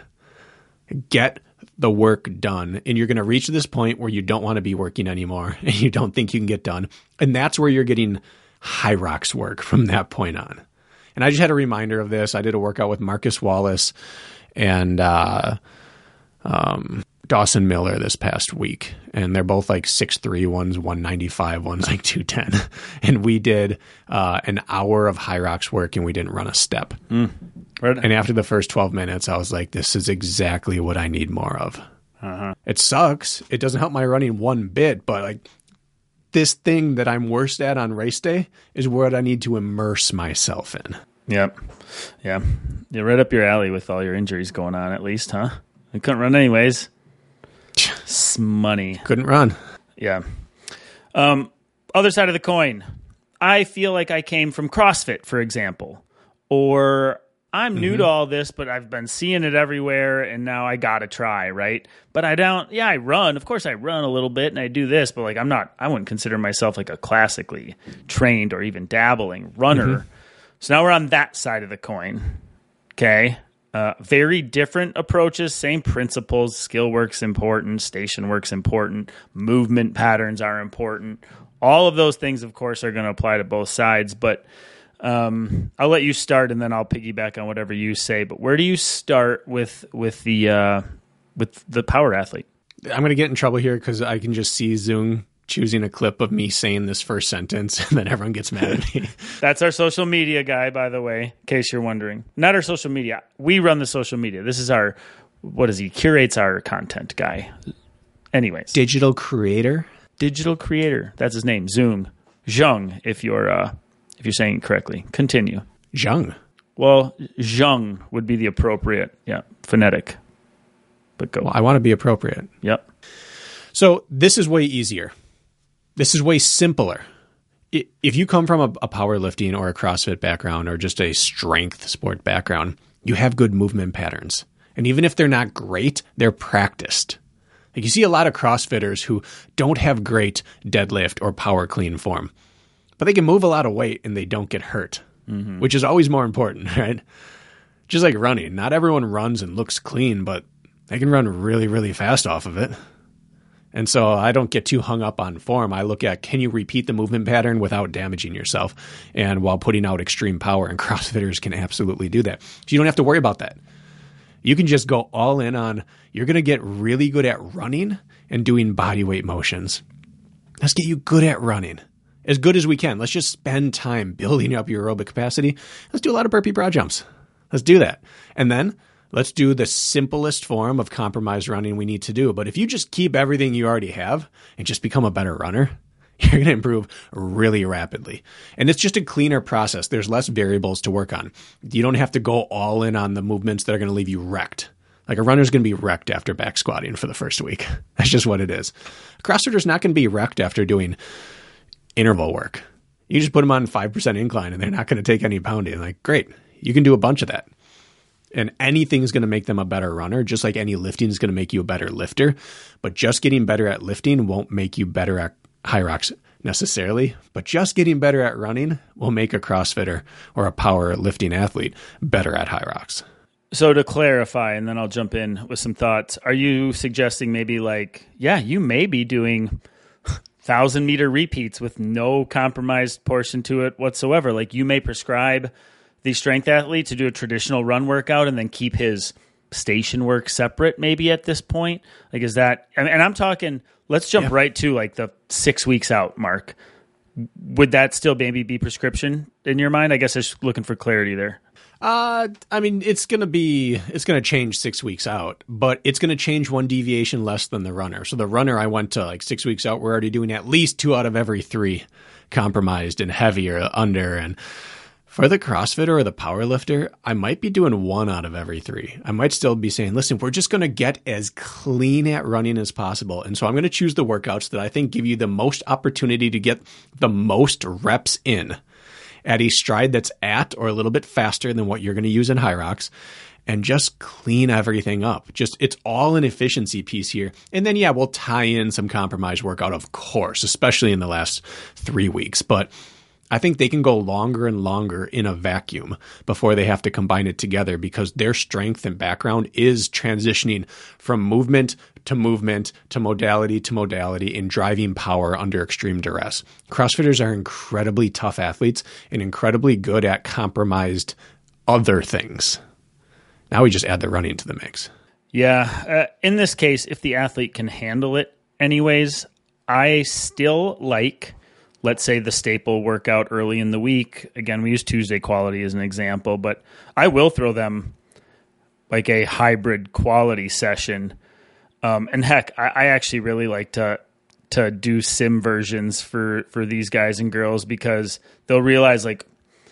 Get the work done, and you're going to reach this point where you don't want to be working anymore and you don't think you can get done. And that's where you're getting Hyrox work from that point on. And I just had a reminder of this. I did a workout with Marcus Wallace and Dawson Miller this past week, and they're both like 6'3", one's 195, one's like 210. And we did an hour of Hyrox work, and we didn't run a step. Right. And after the first 12 minutes, I was like, this is exactly what I need more of. It sucks. It doesn't help my running one bit, but like this thing that I'm worst at on race day is what I need to immerse myself in. Yep. Yeah. You're right up your alley with all your injuries going on, at least, huh? You couldn't run anyways. Money. Couldn't run. Yeah. Other side of the coin. I feel like I came from CrossFit, for example, or I'm new to all this, but I've been seeing it everywhere, and now I got to try, right? But I run. Of course, I run a little bit, and I do this, but like I wouldn't consider myself like a classically trained or even dabbling runner. So now we're on that side of the coin, okay? Very different approaches, same principles. Skill work's important, station work's important, movement patterns are important. All of those things, of course, are going to apply to both sides, but I'll let you start, and then I'll piggyback on whatever you say. But where do you start with the power athlete? I'm going to get in trouble here because I can just see Zoom choosing a clip of me saying this first sentence, and then everyone gets mad at me. That's our social media guy, by the way, in case you're wondering. Not our social media. We run the social media. This is our, curates our content guy. Anyways. Digital creator? Digital creator. That's his name. Zheng, if you're saying it correctly. Continue. Zheng. Well, Zheng would be the appropriate, phonetic But go. Well, I want to be appropriate. Yep. So this is way easier. This is way simpler. If you come from a powerlifting or a CrossFit background or just a strength sport background, you have good movement patterns. And even if they're not great, they're practiced. Like you see a lot of CrossFitters who don't have great deadlift or power clean form, but they can move a lot of weight and they don't get hurt, which is always more important, right? Just like running. Not everyone runs and looks clean, but they can run really, really fast off of it. And so I don't get too hung up on form. I look at, can you repeat the movement pattern without damaging yourself and while putting out extreme power? And CrossFitters can absolutely do that. So you don't have to worry about that. You can just go all in on, you're going to get really good at running and doing body weight motions. Let's get you good at running as good as we can. Let's just spend time building up your aerobic capacity. Let's do a lot of burpee broad jumps. Let's do that. And then let's do the simplest form of compromised running we need to do. But if you just keep everything you already have and just become a better runner, you're going to improve really rapidly. And it's just a cleaner process. There's less variables to work on. You don't have to go all in on the movements that are going to leave you wrecked. Like a runner's going to be wrecked after back squatting for the first week. That's just what it is. A CrossFitter's not going to be wrecked after doing interval work. You just put them on 5% incline and they're not going to take any pounding. Like, great. You can do a bunch of that. And anything's going to make them a better runner, just like any lifting is going to make you a better lifter. But just getting better at lifting won't make you better at high rocks necessarily. But just getting better at running will make a CrossFitter or a power lifting athlete better at high rocks. So to clarify, and then I'll jump in with some thoughts, are you suggesting maybe like, yeah, you may be doing 1,000-meter repeats with no compromised portion to it whatsoever? Like you may prescribe the strength athlete to do a traditional run workout and then keep his station work separate maybe at this point? Like, is that, and I'm talking, let's jump right to like the 6 weeks out mark. Would that still maybe be prescription in your mind? I guess I'm just looking for clarity there. I mean, it's going to change 6 weeks out, but it's going to change one deviation less than the runner. So the runner, I went to like 6 weeks out, we're already doing at least 2 out of every 3 compromised and heavy or under. And for the CrossFitter or the powerlifter, I might be doing 1 out of every 3. I might still be saying, listen, we're just going to get as clean at running as possible. And so I'm going to choose the workouts that I think give you the most opportunity to get the most reps in at a stride that's at or a little bit faster than what you're going to use in high rocks, and just clean everything up. It's all an efficiency piece here. And then, yeah, we'll tie in some compromised workout, of course, especially in the last 3 weeks. But I think they can go longer and longer in a vacuum before they have to combine it together, because their strength and background is transitioning from movement to modality in driving power under extreme duress. CrossFitters are incredibly tough athletes and incredibly good at compromised other things. Now we just add the running to the mix. Yeah. In this case, if the athlete can handle it anyways, I still like, let's say, the staple workout early in the week. Again, we use Tuesday quality as an example, but I will throw them like a hybrid quality session. And heck, I actually really like to do sim versions for these guys and girls, because they'll realize like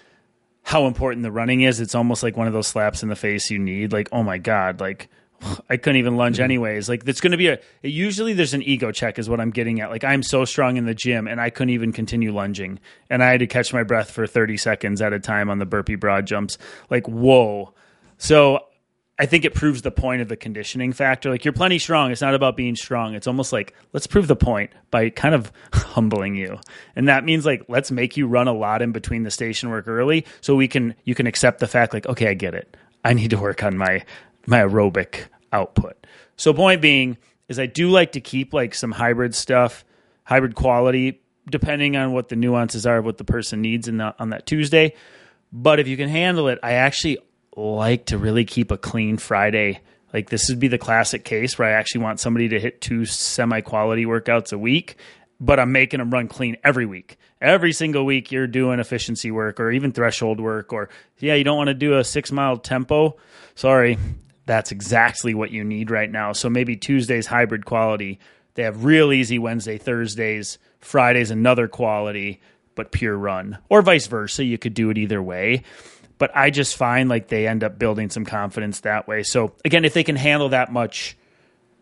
how important the running is. It's almost like one of those slaps in the face you need. Like, oh my God, like I couldn't even lunge anyways. Like it's going to be usually there's an ego check is what I'm getting at. Like I'm so strong in the gym and I couldn't even continue lunging. And I had to catch my breath for 30 seconds at a time on the burpee broad jumps. Like, whoa. So I think it proves the point of the conditioning factor. Like you're plenty strong. It's not about being strong. It's almost like, let's prove the point by kind of humbling you. And that means like, let's make you run a lot in between the station work early so you can accept the fact like, okay, I get it. I need to work on my aerobic output. So point being is I do like to keep like some hybrid stuff, hybrid quality, depending on what the nuances are of what the person needs on that Tuesday. But if you can handle it, I actually like to really keep a clean Friday. Like this would be the classic case where I actually want somebody to hit 2 semi-quality workouts a week, but I'm making them run clean every week. Every single week you're doing efficiency work or even threshold work, or you don't want to do a 6-mile tempo. Sorry, that's exactly what you need right now. So maybe Tuesday's hybrid quality. They have real easy Wednesday, Thursdays, Fridays, another quality, but pure run, or vice versa. You could do it either way. But I just find like they end up building some confidence that way. So again, if they can handle that much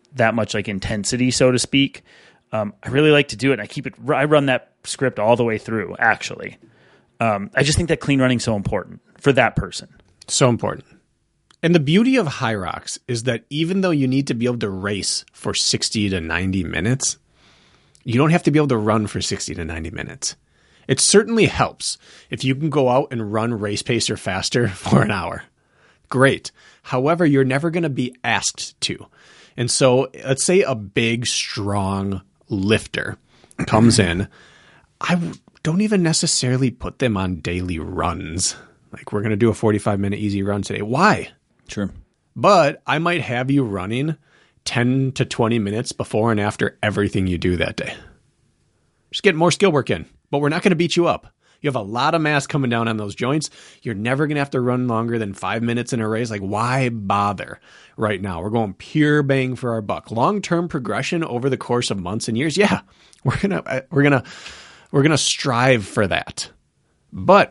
that much like intensity, so to speak. I really like to do it. And I run that script all the way through, actually. I just think that clean running is so important for that person. So important. And the beauty of Hyrox is that even though you need to be able to race for 60 to 90 minutes, you don't have to be able to run for 60 to 90 minutes. It certainly helps if you can go out and run race pace or faster for an hour. Great. However, you're never going to be asked to. And so let's say a big, strong lifter comes in. I don't even necessarily put them on daily runs. Like, we're going to do a 45-minute easy run today. Why? Sure. But I might have you running 10 to 20 minutes before and after everything you do that day. Just get more skill work in. But we're not going to beat you up. You have a lot of mass coming down on those joints. You're never going to have to run longer than 5 minutes in a race. Like, why bother right now? We're going pure bang for our buck. Long-term progression over the course of months and years. Yeah, we're going to strive for that. But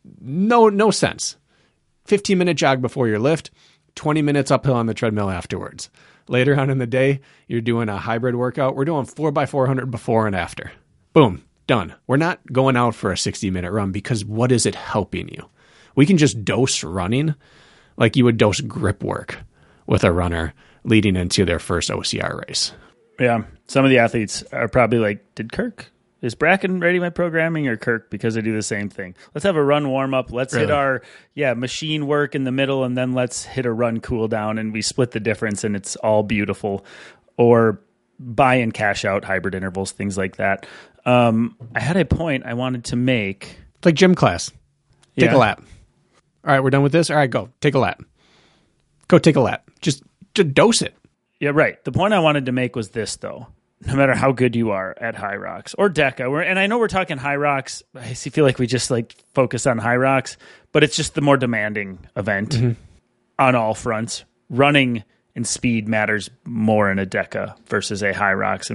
no sense. 15-minute jog before your lift, 20 minutes uphill on the treadmill afterwards. Later on in the day, you're doing a hybrid workout. We're doing 4x400 before and after. Boom, done. We're not going out for a 60-minute run because what is it helping you? We can just dose running like you would dose grip work with a runner leading into their first OCR race. Yeah. Some of the athletes are probably like, is Bracken ready my programming or Kirk? Because I do the same thing. Let's have a run warm up. Let's hit our machine work in the middle, and then let's hit a run cool down, and we split the difference, and it's all beautiful. Or buy and cash out hybrid intervals, things like that. I had a point I wanted to make. It's like gym class. Take a lap. All right, we're done with this. All right, go. Take a lap. Go take a lap. Just dose it. Yeah, right. The point I wanted to make was this, though. No matter how good you are at Hyrox or DECA, and I know we're talking Hyrox, I feel like we just like focus on Hyrox, but it's just the more demanding event on all fronts. Running and speed matters more in a DECA versus a Hyrox,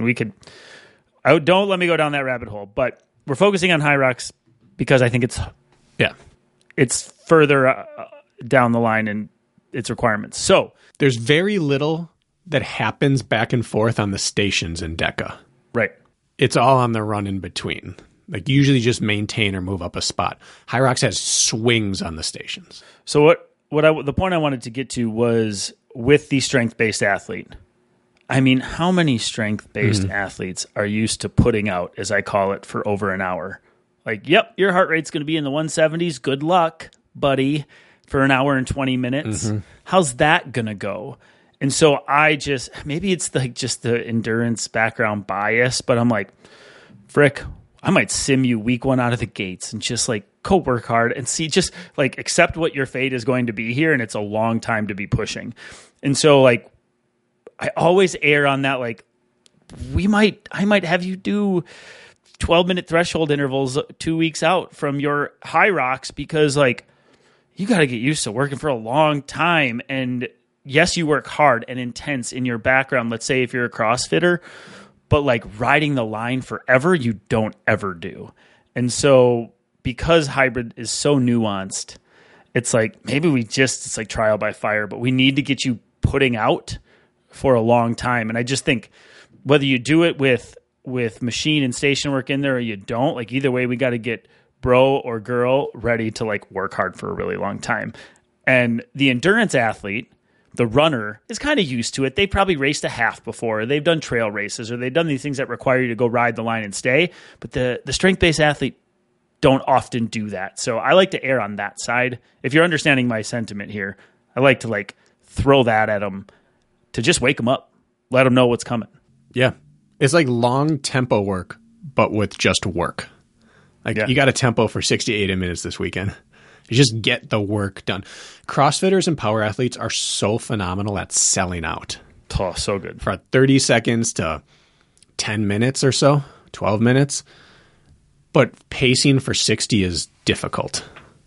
and don't let me go down that rabbit hole, but we're focusing on Hyrox because I think it's further down the line in its requirements. So there's very little that happens back and forth on the stations in DECA. Right. It's all on the run in between. Like, usually just maintain or move up a spot. Hyrox has swings on the stations. So the point I wanted to get to was with the strength-based athlete. I mean, how many strength-based athletes are used to putting out, as I call it, for over an hour? Like, yep, your heart rate's going to be in the 170s. Good luck, buddy, for an hour and 20 minutes. How's that going to go? And so maybe it's like just the endurance background bias, but I'm like, frick, I might sim you week one out of the gates and just like go work hard and see, just like accept what your fate is going to be here. And it's a long time to be pushing. And so like, I always err on that. Like I might have you do 12-minute threshold intervals 2 weeks out from your Hyrox because like you got to get used to working for a long time. And yes, you work hard and intense in your background. Let's say if you're a CrossFitter, but like riding the line forever, you don't ever do. And so because hybrid is so nuanced, it's like maybe it's like trial by fire, but we need to get you putting out for a long time. And I just think whether you do it with machine and station work in there or you don't, like either way, we got to get bro or girl ready to like work hard for a really long time. And the endurance athlete, the runner, is kind of used to it. They probably raced a half before. They've done trail races or they've done these things that require you to go ride the line and stay. But the strength-based athlete don't often do that. So I like to err on that side. If you're understanding my sentiment here, I like to like throw that at them to just wake them up, let them know what's coming. Yeah. It's like long tempo work, but with just work. Like you got a tempo for 68 minutes this weekend. You just get the work done. CrossFitters and power athletes are so phenomenal at selling out. Oh, so good. For 30 seconds to 10 minutes or so, 12 minutes. But pacing for 60 is difficult.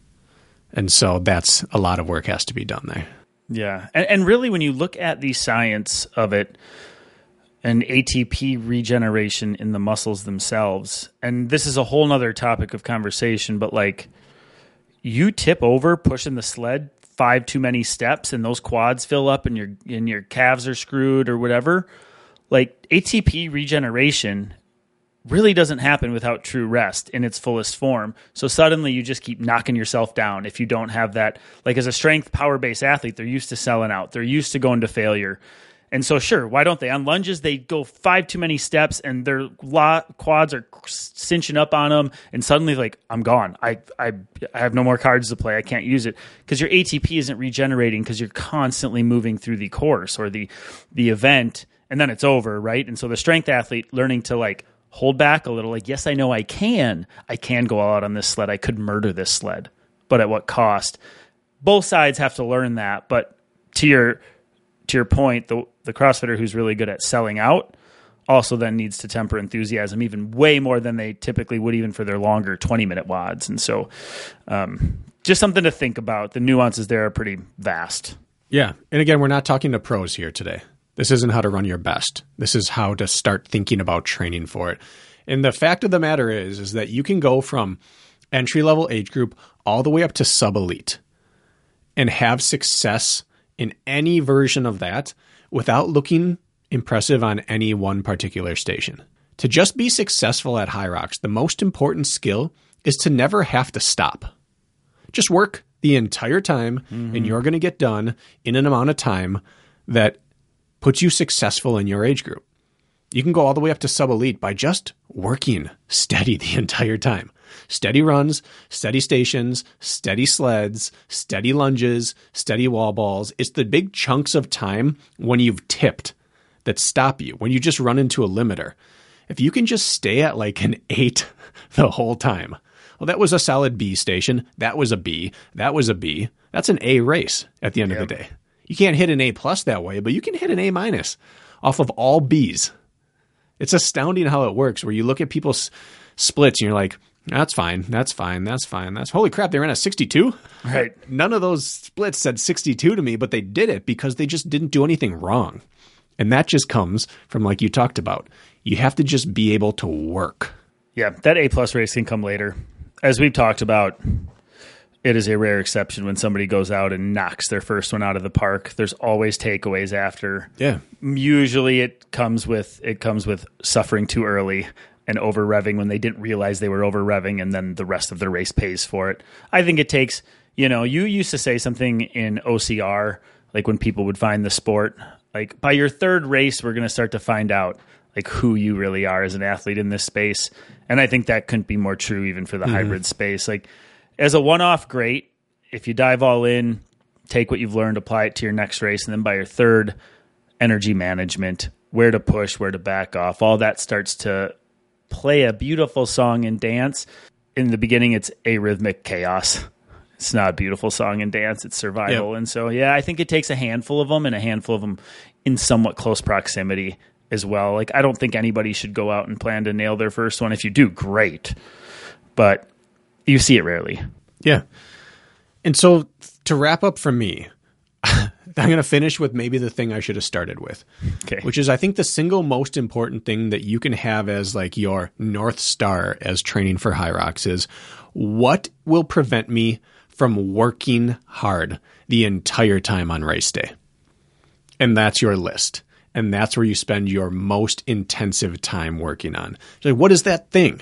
And so that's a lot of work has to be done there. Yeah. And really, when you look at the science of it, and ATP regeneration in the muscles themselves, and this is a whole nother topic of conversation, but like, you tip over pushing the sled 5 too many steps and those quads fill up and your calves are screwed or whatever, like ATP regeneration really doesn't happen without true rest in its fullest form. So suddenly you just keep knocking yourself down if you don't have that. Like as a strength power-based athlete, they're used to selling out. They're used to going to failure. And so sure, why don't they? On lunges, they go 5 too many steps and their quads are cinching up on them. And suddenly like, I'm gone. I have no more cards to play. I can't use it because your ATP isn't regenerating because you're constantly moving through the course or the event and then it's over, right? And so the strength athlete learning to like, hold back a little, like, yes, I know I can go all out on this sled. I could murder this sled, but at what cost? Both sides have to learn that. But to your point, the CrossFitter who's really good at selling out also then needs to temper enthusiasm even way more than they typically would even for their longer 20-minute WODs. And so just something to think about. The nuances there are pretty vast. Yeah. And again, we're not talking to pros here today. This isn't how to run your best. This is how to start thinking about training for it. And the fact of the matter is that you can go from entry-level age group all the way up to sub-elite and have success in any version of that without looking impressive on any one particular station. To just be successful at Hyrox, the most important skill is to never have to stop. Just work the entire time, and you're going to get done in an amount of time that puts you successful in your age group. You can go all the way up to sub-elite by just working steady the entire time. Steady runs, steady stations, steady sleds, steady lunges, steady wall balls. It's the big chunks of time when you've tipped that stop you, when you just run into a limiter. If you can just stay at like an 8 the whole time, well, that was a solid B station. That was a B. That was a B. That's an A race at the end of the day. You can't hit an A+ that way, but you can hit an A- off of all Bs. It's astounding how it works, where you look at people's splits and you're like, that's fine, that's fine, that's fine. That's holy crap, they ran a 62? Right. None of those splits said 62 to me, but they did it because they just didn't do anything wrong. And that just comes from, like you talked about, you have to just be able to work. Yeah, that A+ race can come later. As we've talked about, it is a rare exception when somebody goes out and knocks their first one out of the park. There's always takeaways after. Yeah. Usually it comes with suffering too early and over revving when they didn't realize they were over revving, and then the rest of the race pays for it. I think it takes, you used to say something in OCR, like when people would find the sport, like by your third race, we're going to start to find out like who you really are as an athlete in this space. And I think that couldn't be more true even for the hybrid space. Like, as a one-off, great. If you dive all in, take what you've learned, apply it to your next race, and then by your third, energy management, where to push, where to back off, all that starts to play a beautiful song and dance. In the beginning, it's arrhythmic chaos. It's not a beautiful song and dance. It's survival. Yep. And so, yeah, I think it takes a handful of them and a handful of them in somewhat close proximity as well. Like, I don't think anybody should go out and plan to nail their first one. If you do, great. But you see it rarely. Yeah. And so to wrap up from me, I'm going to finish with maybe the thing I should have started with, which is I think the single most important thing that you can have as like your North Star as training for Hyrox is what will prevent me from working hard the entire time on race day. And that's your list. And that's where you spend your most intensive time working on. So what is that thing?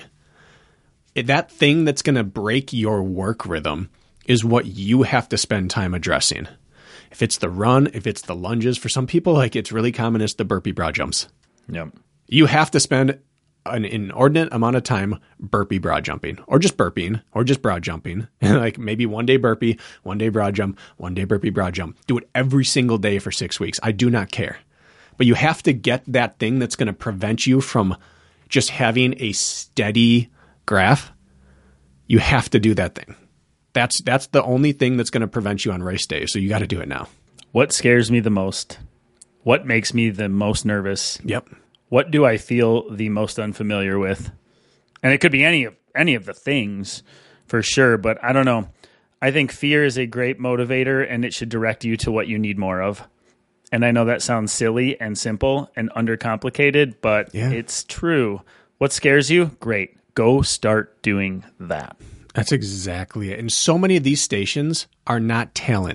That thing that's going to break your work rhythm is what you have to spend time addressing. If it's the run, if it's the lunges, for some people, like it's really common, it's the burpee broad jumps. Yep. You have to spend an inordinate amount of time burpee broad jumping, or just burping, or just broad jumping. Like maybe one day burpee, one day broad jump, one day burpee broad jump. Do it every single day for 6 weeks. I do not care. But you have to get that thing that's going to prevent you from just having a steady graph. You have to do that thing. That's the only thing that's going to prevent you on race day. So you got to do it now. What scares me the most? What makes me the most nervous? Yep. What do I feel the most unfamiliar with? And it could be any of the things for sure, but I don't know. I think fear is a great motivator, and it should direct you to what you need more of. And I know that sounds silly and simple and undercomplicated, but It's true. What scares you? Great. Go start doing that. That's exactly it. And so many of these stations are not talent.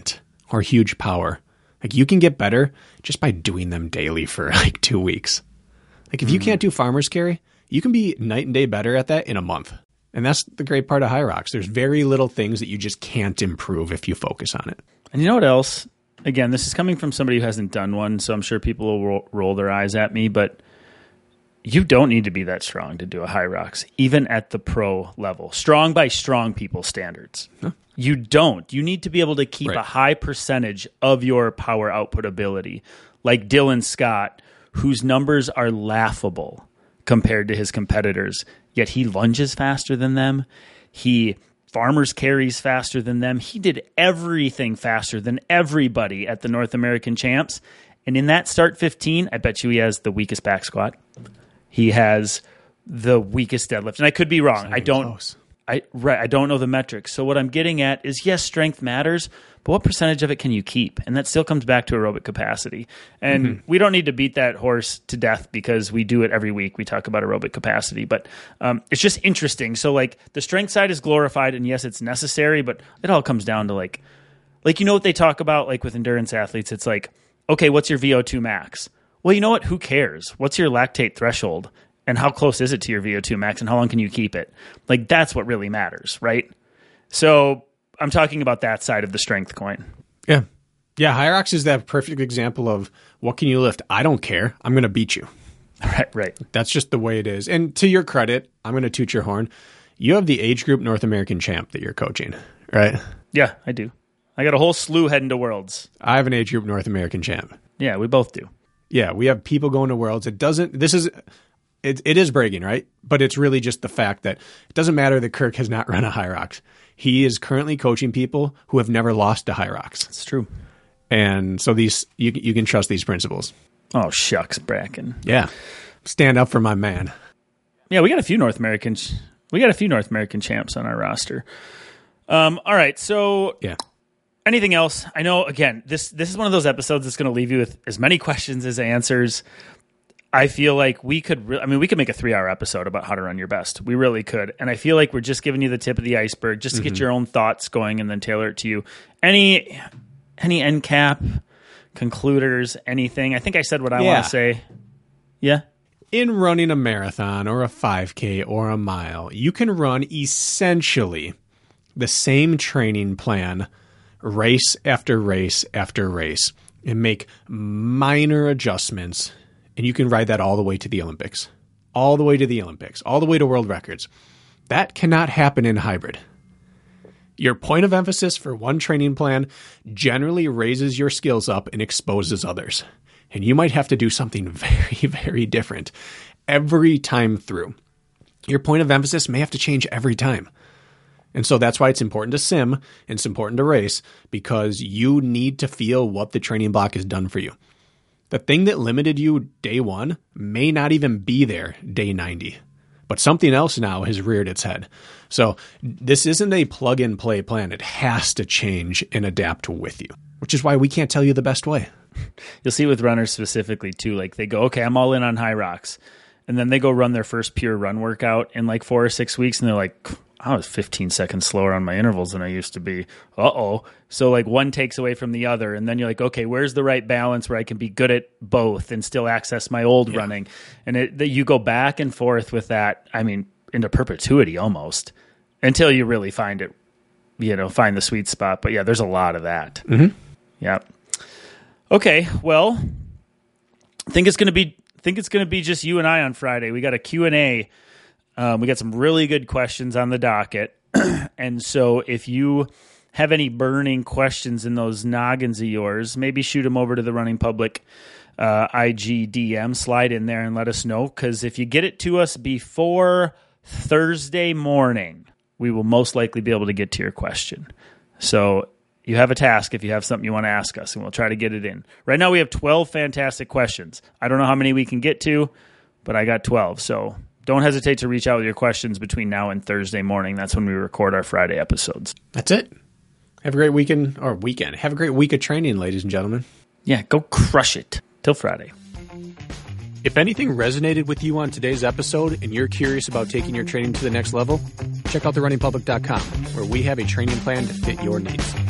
or huge power. Like, you can get better just by doing them daily for like 2 weeks. Like, if you can't do farmer's carry, you can be night and day better at that in a month. And that's the great part of High Rocks. There's very little things that you just can't improve if you focus on it. And you know what else? Again, this is coming from somebody who hasn't done one, so I'm sure people will roll their eyes at me, but you don't need to be that strong to do a High Rocks, even at the pro level. Strong by strong people standards. Huh? You don't. You need to be able to keep a high percentage of your power output ability, like Dylan Scott, whose numbers are laughable compared to his competitors, yet he lunges faster than them. He farmers carries faster than them. He did everything faster than everybody at the North American Champs. And in that start 15, I bet you he has the weakest back squat. He has the weakest deadlift. And I could be wrong. I don't know the metrics. So what I'm getting at is, yes, strength matters, but what percentage of it can you keep? And that still comes back to aerobic capacity. And we don't need to beat that horse to death because we do it every week. We talk about aerobic capacity, but it's just interesting. So like the strength side is glorified, and yes, it's necessary, but it all comes down to like, you know what they talk about like with endurance athletes? It's like, okay, what's your VO2 max? Well, you know what? Who cares? What's your lactate threshold? And how close is it to your VO2 max, and how long can you keep it? Like, that's what really matters, right? So I'm talking about that side of the strength coin. Yeah. Yeah, High Rocks is that perfect example of what can you lift? I don't care. I'm going to beat you. Right. That's just the way it is. And to your credit, I'm going to toot your horn. You have the age group North American champ that you're coaching, right? Yeah, I do. I got a whole slew heading to Worlds. I have an age group North American champ. Yeah, we both do. Yeah, we have people going to Worlds. It is bragging, right? But it's really just the fact that it doesn't matter that Kirk has not run a High Rocks. He is currently coaching people who have never lost to High Rocks. It's true. And so you can trust these principles. Oh, shucks, Bracken. Yeah. Stand up for my man. Yeah, we got a few North American champs on our roster. All right, so yeah. Anything else? I know, again, this is one of those episodes that's going to leave you with as many questions as answers. I feel like we could make a 3-hour episode about how to run your best. We really could. And I feel like we're just giving you the tip of the iceberg just to get your own thoughts going and then tailor it to you. Any end cap, concluders, anything? I think I said what I want to say. Yeah? In running a marathon or a 5K or a mile, you can run essentially the same training plan race after race after race and make minor adjustments. And you can ride that all the way to the Olympics, all the way to world records. That cannot happen in hybrid. Your point of emphasis for one training plan generally raises your skills up and exposes others. And you might have to do something very, very different every time through. Your point of emphasis may have to change every time. And so that's why it's important to sim and it's important to race, because you need to feel what the training block has done for you. The thing that limited you day 1 may not even be there day 90, but something else now has reared its head. So this isn't a plug and play plan. It has to change and adapt with you, which is why we can't tell you the best way. You'll see with runners specifically too, like they go, okay, I'm all in on High Rocks. And then they go run their first pure run workout in like 4 or 6 weeks. And they're like, I was 15 seconds slower on my intervals than I used to be. So like one takes away from the other. And then you're like, okay, where's the right balance where I can be good at both and still access my old running? And you go back and forth with that, I mean, into perpetuity almost, until you really find it, find the sweet spot. But yeah, there's a lot of that. Mm-hmm. Yeah. Okay. Well, I think it's going to be just you and I on Friday. We got a Q&A. We got some really good questions on the docket. And so if you have any burning questions in those noggins of yours, maybe shoot them over to the Running Public IG DM. Slide in there and let us know. Because if you get it to us before Thursday morning, we will most likely be able to get to your question. So you have a task if you have something you want to ask us, and we'll try to get it in. Right now we have 12 fantastic questions. I don't know how many we can get to, but I got 12. So don't hesitate to reach out with your questions between now and Thursday morning. That's when we record our Friday episodes. That's it. Have a great weekend. Have a great week of training, ladies and gentlemen. Yeah, go crush it. Till Friday. If anything resonated with you on today's episode and you're curious about taking your training to the next level, check out therunningpublic.com, where we have a training plan to fit your needs.